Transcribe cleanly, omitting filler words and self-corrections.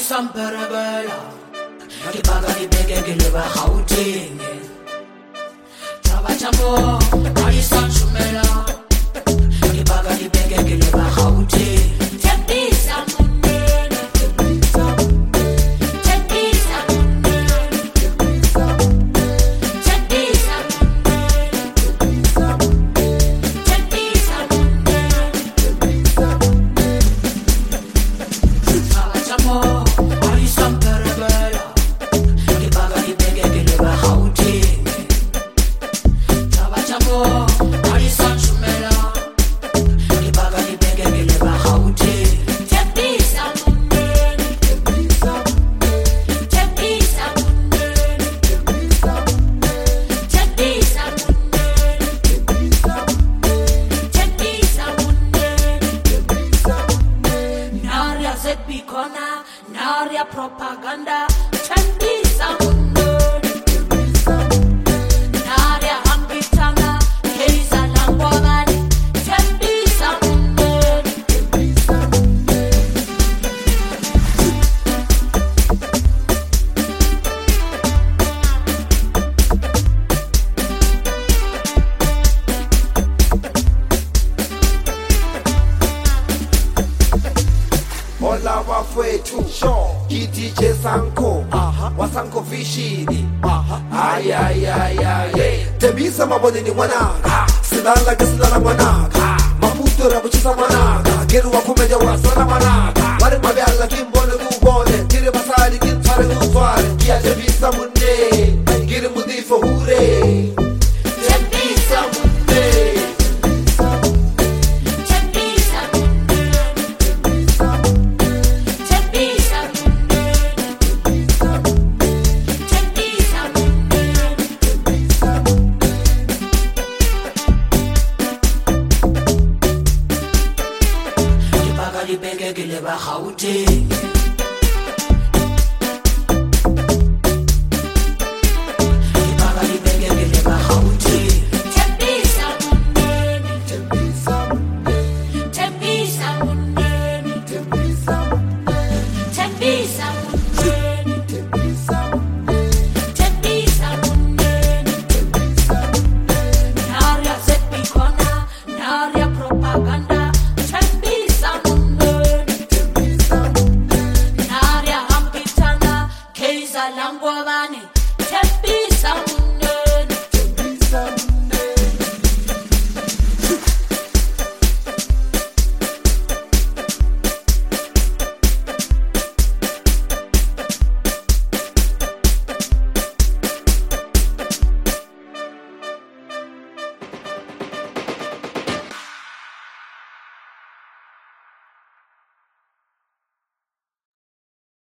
Samparabala, Nagibagani Begagileva Houting, Tavachamo, Arisan Sumela, Nagibagani Begagileva Houting, Tepisa Mundena, Tepisa Mundena, Tepisa Mundena, Tepisa Mundena, Tavachamo. Naria propaganda, Tepisa Mundena, Naria ambitana, Keza Langwamani, Tepisa Ola wafwetu DJ Sanko Wasanko vishini Ay ay ay ay Tebisa mabone ni wanaga Silala managa Maputo rabuchisa managa Geru wakumeja wasana managa